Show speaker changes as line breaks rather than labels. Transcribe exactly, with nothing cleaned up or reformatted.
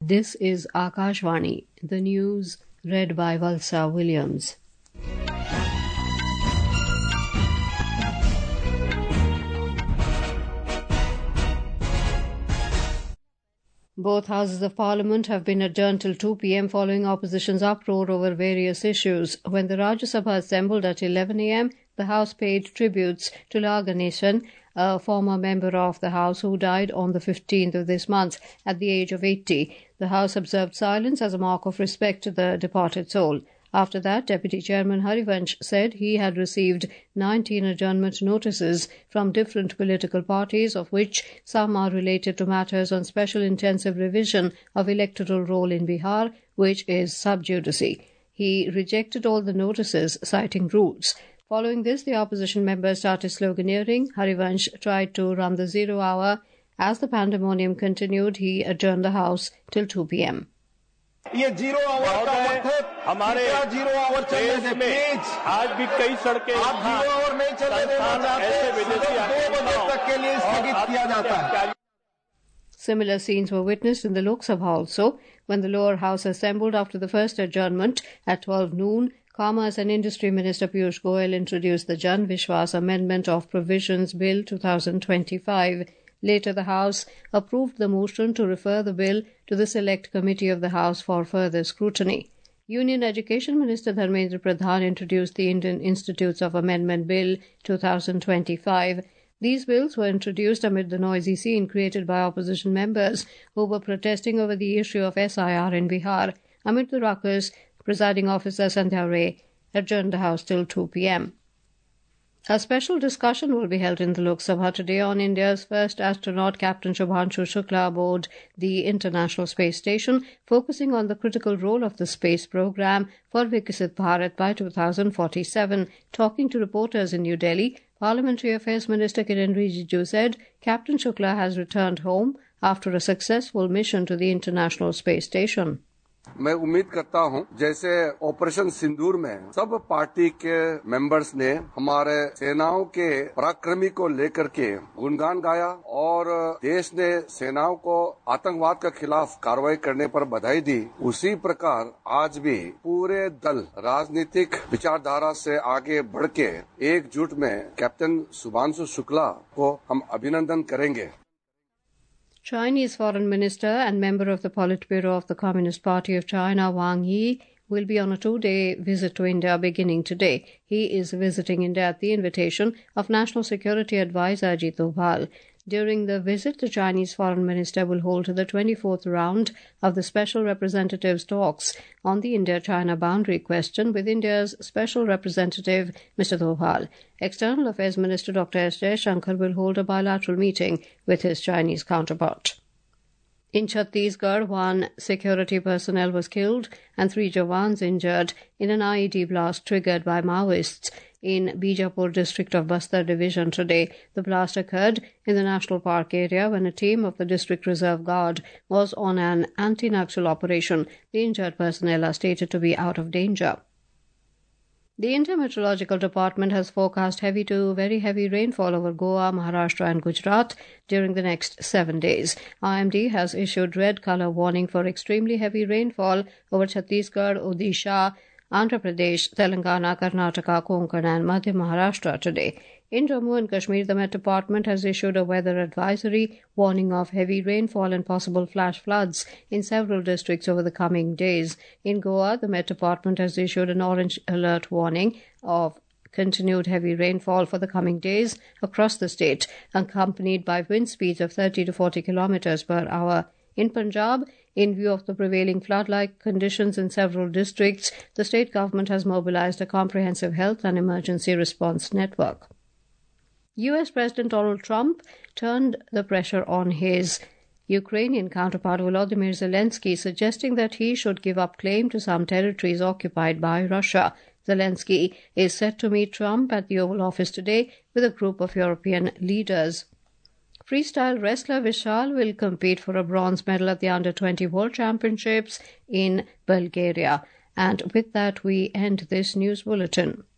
This is Akashvani, the news read by Valsa Williams. Both houses of Parliament have been adjourned till two p.m. following opposition's uproar over various issues. When the Rajya Sabha assembled at eleven a.m., the House paid tributes to La Ganeshan, a former member of the House who died on the fifteenth of this month at the age of eighty. The House observed silence as a mark of respect to the departed soul. After that, Deputy Chairman Harivansh said he had received nineteen adjournment notices from different political parties, of which some are related to matters on special intensive revision of electoral roll in Bihar, which is sub judice. He rejected all the notices, citing rules. Following this, the opposition members started sloganeering. Harivansh tried to run the zero hour. As the pandemonium continued, he adjourned the House till two p.m.
ये zero hour का वक्त है, हमारे zero hour चलने दे please. आज भी कई सड़कें आप जीरो आवर नहीं चलने देना चाहते, दो बजे तक के लिए स्थगित किया जाता है।
Similar scenes were witnessed in the Lok Sabha also, when the lower house assembled after the first adjournment at twelve noon. Commerce and Industry Minister Piyush Goyal introduced the Jan Vishwas Amendment of Provisions Bill twenty twenty-five. Later, the House approved the motion to refer the bill to the Select Committee of the House for further scrutiny. Union Education Minister Dharmendra Pradhan introduced the Indian Institutes of Amendment Bill twenty twenty-five. These bills were introduced amid the noisy scene created by opposition members who were protesting over the issue of S I R in Bihar. Amid the ruckus, Presiding Officer Sandhya Ray adjourned the House till two p.m. A special discussion will be held in the Lok Sabha today on India's first astronaut, Captain Shubhanshu Shukla, aboard the International Space Station, focusing on the critical role of the space program for Viksit Bharat by two thousand forty-seven. Talking to reporters in New Delhi, Parliamentary Affairs Minister Kiren Rijiju said Captain Shukla has returned home after a successful mission to the International Space Station.
मैं उम्मीद करता हूं जैसे operation सिंदूर में सब party के members ने हमारे सेनाओं के पराक्रमी को लेकर के गुणगान गाया और देश ने सेनाओं को आतंकवाद के खिलाफ कार्रवाई करने पर बधाई दी, उसी प्रकार आज भी पूरे दल राजनीतिक विचारधारा से आगे बढ़ के एकजुट में कैप्टन शुभांशु शुक्ला को हम अभिनंदन करेंगे।
Chinese Foreign Minister and member of the Politburo of the Communist Party of China, Wang Yi, will be on a two-day visit to India beginning today. He is visiting India at the invitation of National Security Advisor Ajit Doval. During the visit, the Chinese Foreign Minister will hold the twenty-fourth round of the Special Representatives' talks on the India-China boundary question with India's Special Representative, Mister Doval. External Affairs Minister Doctor S. Jaishankar will hold a bilateral meeting with his Chinese counterpart. In Chhattisgarh, one security personnel was killed and three Jawans injured in an I E D blast triggered by Maoists in Bijapur district of Bastar division today. The blast occurred in the National Park area when a team of the District Reserve Guard was on an anti-Naxal operation. The injured personnel are stated to be out of danger. The India Meteorological Department has forecast heavy to very heavy rainfall over Goa, Maharashtra and Gujarat during the next seven days. I M D has issued red colour warning for extremely heavy rainfall over Chhattisgarh, Odisha, Andhra Pradesh, Telangana, Karnataka, Konkan and Madhya Maharashtra today. In Jammu and Kashmir, the Met Department has issued a weather advisory warning of heavy rainfall and possible flash floods in several districts over the coming days. In Goa, the Met Department has issued an orange alert warning of continued heavy rainfall for the coming days across the state, accompanied by wind speeds of thirty to forty kilometers per hour. In Punjab, in view of the prevailing flood-like conditions in several districts, the state government has mobilized a comprehensive health and emergency response network. U S President Donald Trump turned the pressure on his Ukrainian counterpart Volodymyr Zelensky, suggesting that he should give up claim to some territories occupied by Russia. Zelensky is set to meet Trump at the Oval Office today with a group of European leaders. Freestyle wrestler Vishal will compete for a bronze medal at the under twenty World Championships in Bulgaria. And with that, we end this news bulletin.